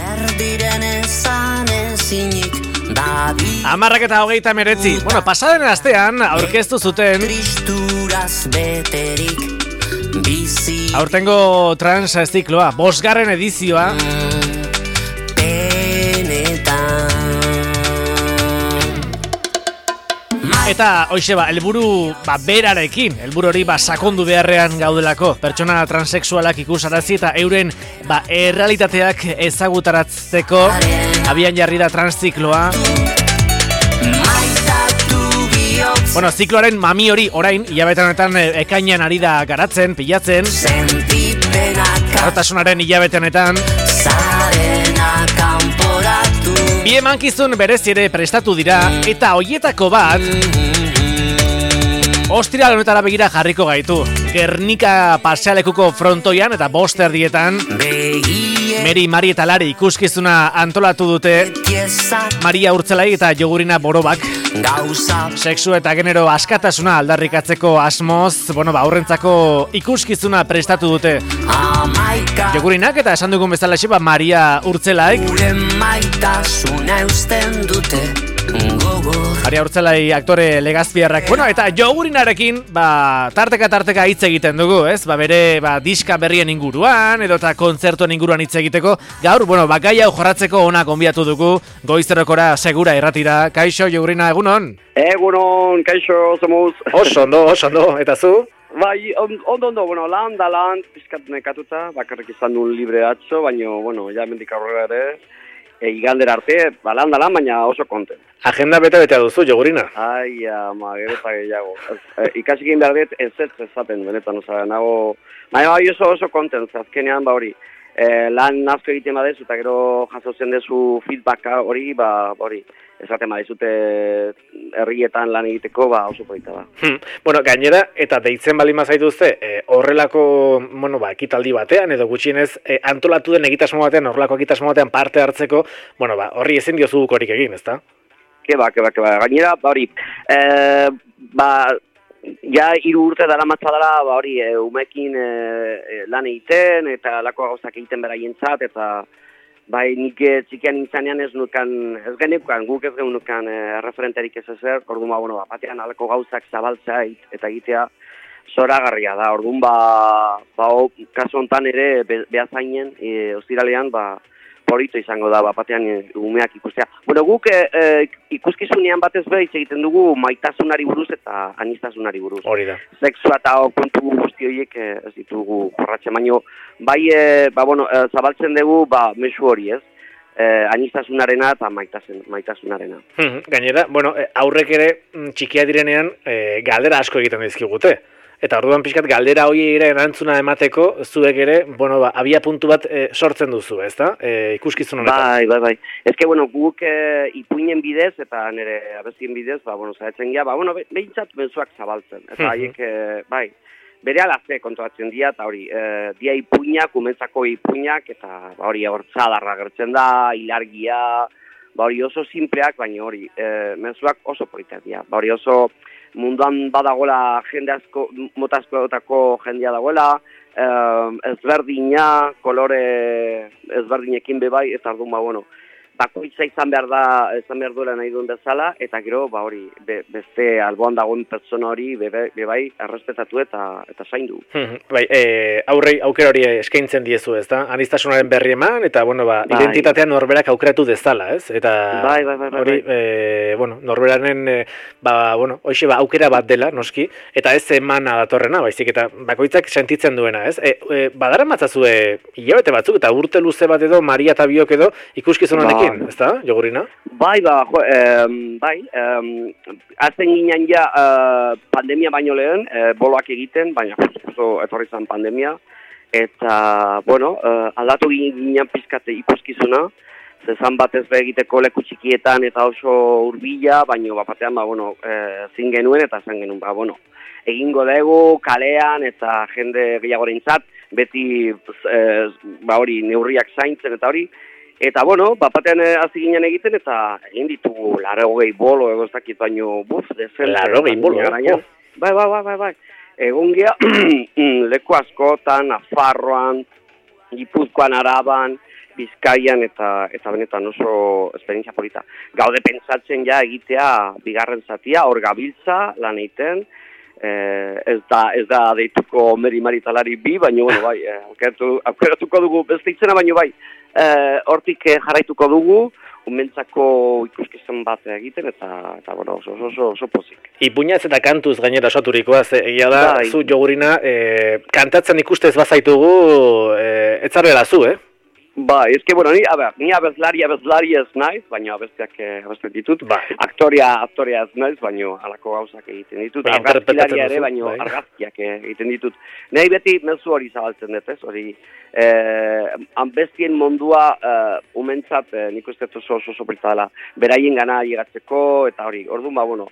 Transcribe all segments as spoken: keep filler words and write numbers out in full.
Amarrak eta hogeita meretzi. Bueno, pasaden astean aurkeztu zuten aurtengo trans zikloa, bosgarren edizioa. Eta hoxe ba, helburu ba, berarekin, helburu hori ba, sakondu beharrean gaudelako. Pertsona transexualak ikusarazi eta euren ba, errealitateak ezagutaratzeko abian jarri da trans zikloa. Bueno, zikloaren mami hori orain, hilabetean honetan ekainean ari da garatzen, pilatzen. Garotasunaren hilabetean honetan. Bi emankizun berezi ere prestatu dira, eta hoietako bat ostiral honetara begira jarriko gaitu. Gernika pasealekuko frontoian eta bost erdietan Meri, Mari eta Lari ikuskizuna antolatu dute. Maria Urtzelai eta Jogurina Borobak sexu eta genero askatasuna aldarrikatzeko asmoz, bueno, ba, aurrentzako ikuskizuna prestatu dute. Jogurinak eta esan dugun bezala ba, Maria Urtzelai Maria Urtzelai aktore legazpiarrak. Bueno, eta Jogurinarekin ba, tarteka tarteka hitz egiten dugu, ez? Ba, bere ba, diska berrien inguruan edo eta kontzertuen inguruan hitz egiteko. Gaur, bueno, ba, gai hau jorratzeko ona gonbiatu dugu goizerokora segura erratira. Kaixo, Jogurina, egunon? Egunon, kaixo, somos. Oso ondo, oso ondo, eta zu? Bai, ondo, ondo, bueno, lan da lan, pizkat nekatuta, bakarrik izan nuen libre atzo, baina, bueno, ja mendik aurrera ere, e, igandera arte, ba, lan da lan, baina oso konten. Agenda bete-betea duzu, Jogurina? Ai, ama, gero eta gehiago. E, ikasikin behar dut, ez ez ezaten, benetan, oza, nago, baina bai oso oso konten, azkenean, ba hori, e, lan nazko egiten badezu, eta gero jasotzen dezu feedbacka hori, ba, hori, esaten badizute herrietan lan egiteko, ba, oso polita da. Hmm. Bueno, gainera, eta deitzen bali mazaituzte, e, horrelako, bueno, ba, ekitaldi batean, edo gutxienez, e, antolatu den egitasmo batean, horrelako egitasmo batean parte hartzeko, bueno, ba, horri ezin diozu korik egin, ezta? Keba, keba, keba, gainera, ba, hori, e, ba, ja, hiru urte dara matza dara, ba, hori, e, umekin e, e, lan egiten, eta lako gauzak egiten beraientzat, eta bai, nik txikian intzanean ez nukan, ez genukan, guk ez genukan e, referenterik ez ezer, orduan, ba, bueno, ba, batean alako gauzak zabaltzea eta egitea zoragarria da, orduan, ba, ba, o, kasu hontan ere, be, behazainen, e, ostiralean, ba, porito izango da, bat batean e, umeak ikustea. Bueno, guk e, e, ikuskizunean batez behiz egiten dugu maitasunari buruz eta anistasunari buruz. Hori da. Sexua eta kontu guzti horiek e, ez ditugu jorratzen, baino, bai, e, ba, bueno, e, zabaltzen dugu, ba, mesu hori, ez? E, anistasunarena eta maitasen, maitasunarena. Hmm, gainera, bueno, aurrek ere txikia direnean e, galdera asko egiten dizkigute. Eta orduan pixkat galdera hori ere erantzuna emateko, zuek ere, bueno, ba, abia puntu bat e, sortzen duzu, ezta? E, ikuskizun honetan. Bai, bai, bai. Ezke, bueno, guk e, ipuinen bidez eta nire abezien bidez, ba, bueno, zaretzen gira, ba, bueno, behintzat benzuak zabaltzen. Eta haiek, e, bai, bere alazte kontuatzen dira, eta hori, e, dia ipuinak, umentzako ipuinak, eta ba, hori hortzadarra gertzen da, ilargia, ba, hori oso simpleak, baina hori, e, menzuak oso politak dira, ba, hori oso munduan badagoela jende asko, mota askoetako jendea dagoela, eh, ezberdina, kolore ezberdinekin bebai, eta orduan, ba, bueno, bakoitza izan behar da, izan behar duela nahi duen bezala, eta gero, ba hori, be, beste alboan dagoen pertsona hori, bebe, bebai, errespetatu eta eta zaindu. Hmm, bai, e, aurrei aukera hori eskaintzen diezu, ez da? Anistasunaren berri eman, eta, bueno, ba, bai, identitatean norberak aukeratu dezala, ez? Eta bai, bai, bai, bai, hori, e, bueno, norberaren, e, ba, bueno, hoxe, ba, aukera bat dela, noski, eta ez emana datorrena, baizik, eta bakoitzak sentitzen duena, ez? E, e, badara matzazue, hilabete batzuk, eta urte luze bat edo, Maria eta biok edo, ikuskizun honekin, ez da, Jogurina? Bai, ba, jo, eh, bai, eh, azten ginen ja eh, pandemia baino lehen, eh, boloak egiten, baina justo etorri zen pandemia, eta, bueno, eh, aldatu ginen pizkate ikuskizuna, zezan batez be egiteko leku txikietan eta oso hurbila, baina bapatean, ba, bueno, eh, zin genuen eta zan genuen, ba, bueno, egingo dugu kalean eta jende gehiagorentzat, beti, eh, ba, hori, neurriak zaintzen eta hori, eta, bueno, bapatean hasi ginen egiten, eta egin ditugu laro hogei bolo, ego ez dakit baino, buf, dezen. Laro hogei bolo, eh? Bai, bai, bai, bai, bai. Egun geha, leku askotan, Nafarroan, Gipuzkoan, Araban, Bizkaian eta eta benetan oso esperientzia polita. Gaude pentsatzen ja egitea bigarren zatia, hor gabiltza lan egiten, eh, ez da ez da deituko Meri Maritalari bi, baina bueno, bai, eh, aukeratu, aukeratuko dugu beste itzena, baina bai, eh, hortik eh, jarraituko dugu, umentzako ikuskizun bat egiten, eta, eta bueno, oso, oso, oso pozik. Ipuñaz eta kantuz gainera osaturikoa, ze egia da, Bai. zu Jogurina, e, kantatzen ikustez bazaitugu, e, ez zarela zu, eh? Ba, ezke, bueno, ni, a ber, ni abezlari, abezlari ez naiz, baina abestiak abestet ditut. Bai. Aktoria, aktoria ez naiz, baina halako gauzak egiten ditut. Bai, Argazkilaria ere, duzu, baina bai. argazkiak egiten ditut. Nahi beti mezu hori zabaltzen dut, ez? Hori, eh, bestien mundua eh, umentzat, eh, nik uste oso oso soprita dela, beraien gana llegatzeko, eta hori, orduan, ba, bueno,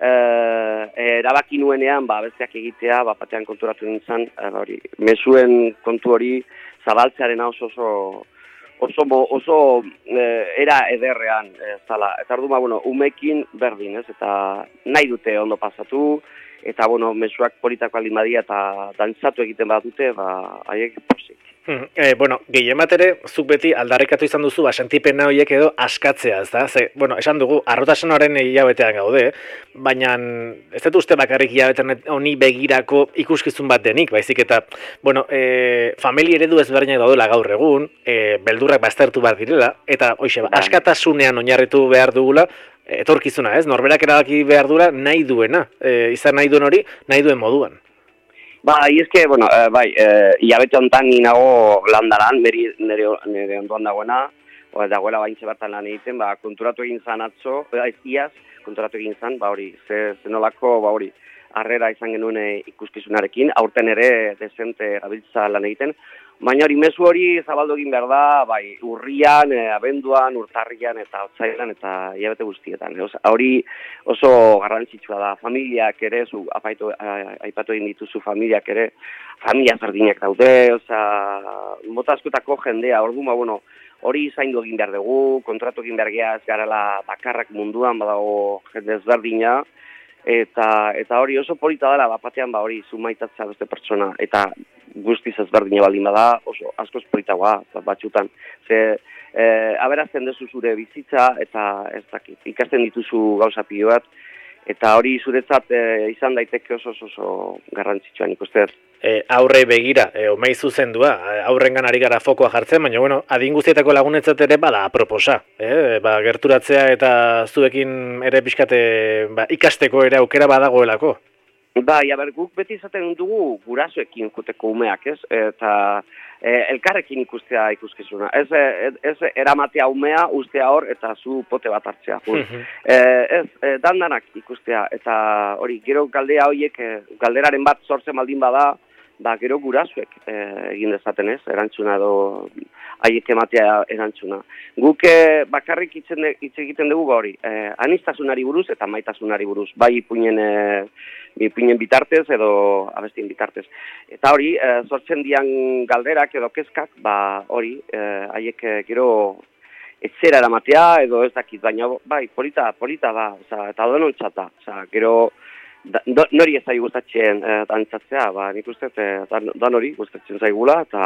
eh, erabaki nuenean, ba, besteak egitea, ba, batean konturatu nintzen, eh, hori, mezuen kontu hori zabaltzearen oso oso oso, oso eh, era ederrean eh, zala. Eta orduan, ba, bueno, umekin berdin, ez? Eta nahi dute ondo pasatu, eta, bueno, mezuak politak baldin badia eta dantzatu egiten badute, ba, haiek posik. Hmm, eh, bueno, gehien bat ere, zuk beti aldarrikatu izan duzu, ba, sentipena horiek edo askatzea, ez da? Ze, bueno, esan dugu, arrotasunaren hilabetean gaude, baina ez dut uste bakarrik hilabetean honi begirako ikuskizun bat denik, baizik eta, bueno, e, familia eredu ezberdinak daudela gaur egun, e, beldurrak baztertu bat direla, eta, hoxe, ba, askatasunean oinarritu behar dugula, etorkizuna, ez? Norberak erabaki behar dura nahi duena, e, izan nahi duen hori, nahi duen moduan. Ba, izke, bueno, eh, bai, eh, hilabete honetan ni nago landaran, nire, nire, nire ondoan dagoena, o, dagoela baintxe bertan lan egiten, ba, konturatu egin zan atzo, ez iaz, konturatu egin zan, ba, hori, ze, zenolako, ba, hori, harrera izan genuen ikuskizunarekin, aurten ere dezente gabiltza lan egiten, baina hori, mezu hori zabaldu egin behar da, bai, urrian, e, abenduan, urtarrian eta otzailan eta hilabete guztietan. Oza, hori oso garrantzitsua da, familiak ere, zu apaitu, aipatu egin dituzu familiak ere, familia zardinak daude, oza, mota askotako jendea, orduan, ba, bueno, hori zaindu egin behar dugu, kontratu egin behar geha ez garela bakarrak munduan, badago jende ezberdina, eta eta hori oso polita dela, bapatean ba hori zumaitatza beste pertsona, eta guztiz ezberdina baldin bada, oso askoz politagoa, batxutan. Ze, e, aberazten dezu zure bizitza, eta ez dakit, ikasten dituzu gauza pilo bat, eta hori zuretzat e, izan daiteke oso oso, oso garrantzitsua nik uste. E, aurre begira, e, omei zuzendua, aurrengan ari gara fokoa jartzen, baina bueno, adin guztietako lagunetzat ere bada aproposa, e, ba, gerturatzea eta zuekin ere pixkate ba, ikasteko ere aukera badagoelako. Ba, ja, ber, guk beti izaten dugu gurasoekin ikuteko umeak, ez? Eta e, elkarrekin ikustea ikuskizuna. Ez, ez, ez eramatea umea, ustea hor, eta zu pote bat hartzea. e, ez, e, dandanak ikustea, eta hori, gero galdea horiek, e, galderaren bat sortzen baldin bada, ba, gero gurasoek e, egin dezaten ez, erantzuna edo haiek ematea erantzuna. Guk e, bakarrik hitz egiten dugu ba hori, e, anistasunari buruz eta maitasunari buruz, bai ipuinen, e, ipuinen bitartez edo abestien bitartez. Eta hori, e, sortzen dian galderak edo kezkak, ba hori, e, haiek e, gero etzera eramatea edo ez dakit, baina bai, polita, polita da, oza, eta denontzata, oza, gero Da, do, nori ez zai gustatzen e, dantzatzea, ba, nik uste, e, dan, dan hori gustatzen zaigula, eta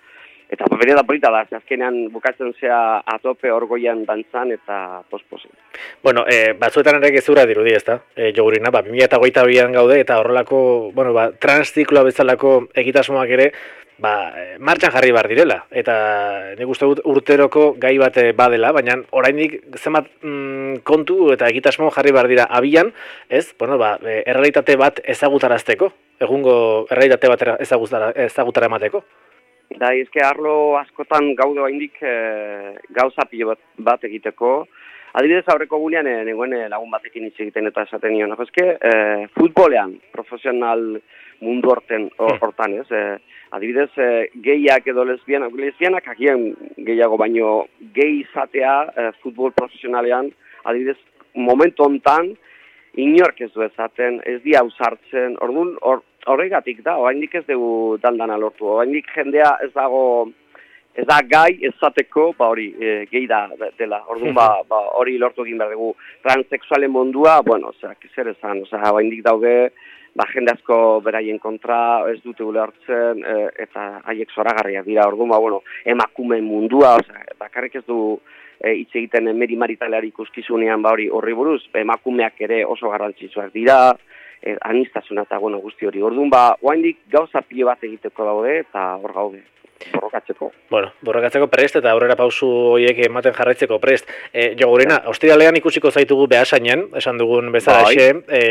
eta paperia da polita da, azkenean bukatzen zea atope orgoian dantzan eta posposi. Bueno, e, batzuetan ere gezurra dirudi, ez da, e, Jogurina, ba, bi mila hogeita bian gaude, eta horrelako, bueno, ba, transzikloa bezalako egitasmoak ere, ba, martxan jarri bar direla, eta nik uste dut urteroko gai bat badela, baina oraindik zenbat mm, kontu eta egitasmo jarri bar dira abian, ez? Bueno, ba, errealitate bat ezagutarazteko, egungo errealitate bat ezagutara, ezagutara emateko. Da, ezke arlo askotan gaude oraindik e, gauza pilo bat, bat egiteko. Adibidez aurreko gunean e, nengoen lagun batekin hitz egiten eta esaten nion. Ezke, e, futbolean, profesional mundu horten, hortan, ez? E, adibidez, e, gehiak edo lesbianak, lesbianak agian gehiago, baino gehi izatea e, futbol profesionalean, adibidez, momentu hontan, inork ez du ezaten, ez di ausartzen, orduan, or, horregatik da, oraindik ez dugu dandana lortu, oraindik jendea ez dago, ez da gai ezateko, ba hori, e, gehi da dela, orduan, ba, ba hori lortu egin behar dugu, transexualen mundua, bueno, ozera, zer esan, ozera, oraindik daude, ba, jende asko beraien kontra ez dute ulertzen, e, eta haiek zoragarriak dira, orduan, ba, bueno, emakume mundua, oza, bakarrik ez du hitz e, egiten Meri Mari Talari ikuskizunean ba hori horri buruz, emakumeak ere oso garrantzitsuak dira, e, anistasuna eta bueno, guzti hori. Orduan, ba, oraindik gauza pilo bat egiteko daude, eta hor gaude. Borrokatzeko. Bueno, borrokatzeko prest eta aurrera pausu horiek ematen jarraitzeko prest. E, Jogurina, ostiralean ikusiko zaitugu Beasainen, esan dugun bezala xe,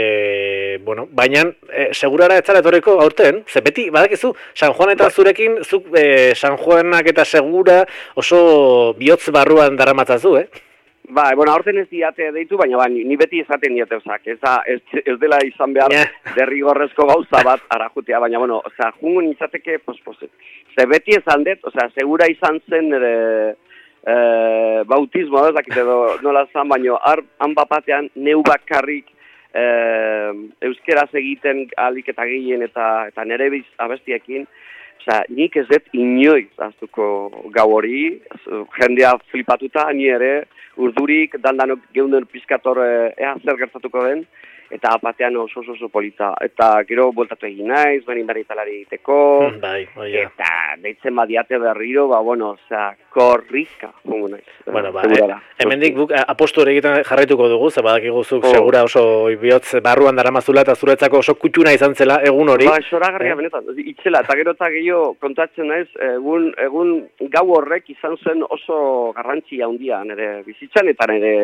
e, bueno, baina e, segurara ez zara etorriko aurten, ze beti, badakizu, San Juan eta zurekin, zuk e, San Juanak eta segura oso bihotz barruan daramatzazu, eh? Ba, bueno, aurten ez diate deitu, baina ba, ni beti esaten diate, ozak, ez, ez, ez dela izan behar yeah. derrigorrezko gauza bat arajutea, baina, bueno, oza, jungun izateke, pues, pues, ze beti esan dut, oza, segura izan zen ere e, bautismoa, ez dakit edo nola zan, baina han bapatean neu bakarrik e, euskeraz egiten alik eta gehien eta, eta nere biz abestiekin, oza, nik ez dut inoiz aztuko gau hori, jendea flipatuta, ni ere, urdurik, dandanok geunden pizkator ea zer gertatuko den, eta apatean oso oso oso polita. Eta gero voltatu egin naiz, Meri Mari Talari egiteko, bai, oh, yeah. eta deitzen badiate berriro, ba, bueno, osea, korrika, jungu naiz. Bueno, ba, e, hemendik buk apostu hori egiten jarraituko dugu, ze badakigu zuk oh. segura oso bihotz barruan daramazula eta zuretzako oso kutxuna izan zela egun hori. Ba, xoragarria eh? benetan, itxela, eta gero eta gehiago kontatzen naiz, egun, egun gau horrek izan zen oso garrantzia handia nire bizitzan eta nire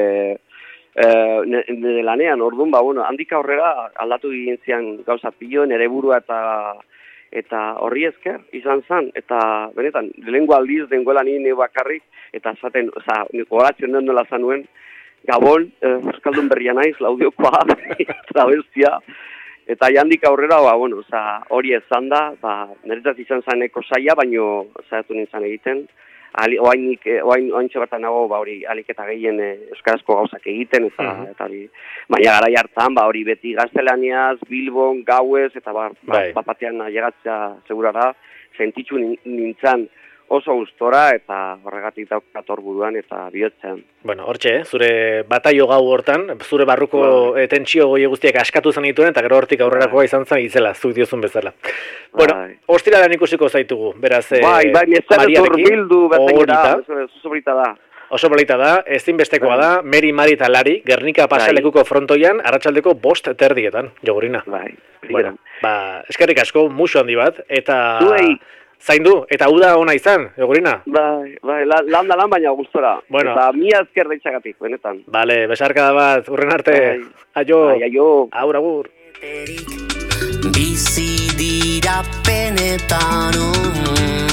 Uh, nire lanean, orduan, ba, bueno, handika aurrera aldatu egin zian gauza pilo, nire burua eta eta horri esker izan zen, eta benetan, lehenko aldiz dengoela nire bakarrik, eta zaten, oza, horatzen den nola zanuen, Gabon, eh, Euskaldun berria naiz, laudiokoa, eta bestia, eta handik aurrera, ba, bueno, oza, hori ezan da, ba, niretzat izan zaneko saia, baino, zaitu nintzen egiten, oainik, oain, oaintxe bat nago, ba, hori, alik eta gehien eh, euskarazko gauzak egiten, eta, uh -huh. eta hori, baina gara jartan, ba, hori beti gaztelaniaz, Bilbon, gauez, eta ba, ba, bapatean llegatzea segurara, sentitzu nintzen oso gustora, eta horregatik daukator buruan, eta bihotzean. Bueno, hortxe, zure bataio gau hortan, zure barruko bueno. tentsio goi guztiak askatu zen dituen, eta gero hortik aurrerakoa izan zen itzela, zuk diozun bezala. Bueno, ostiralean ikusiko zaitugu, beraz, bai, bai, Mariarekin, bildu, horita, da. Oso bolita da, ezinbestekoa bai. da, Meri Mari Talari, Gernika pasealekuko frontoian, arratsaldeko bost terdietan, Jogurina. Bai, bueno, ba, eskerrik asko, musu handi bat, eta... Zuei. Zaindu, eta uda ona izan, Jogurina? Bai, bai, lan da lan baina gustora. Bueno. Eta mila ezker deitxagatik, benetan. Bale, besarkada bat, urren arte. Bai. Aio. Bai, aio. Aur, agur. Bizi dira penetan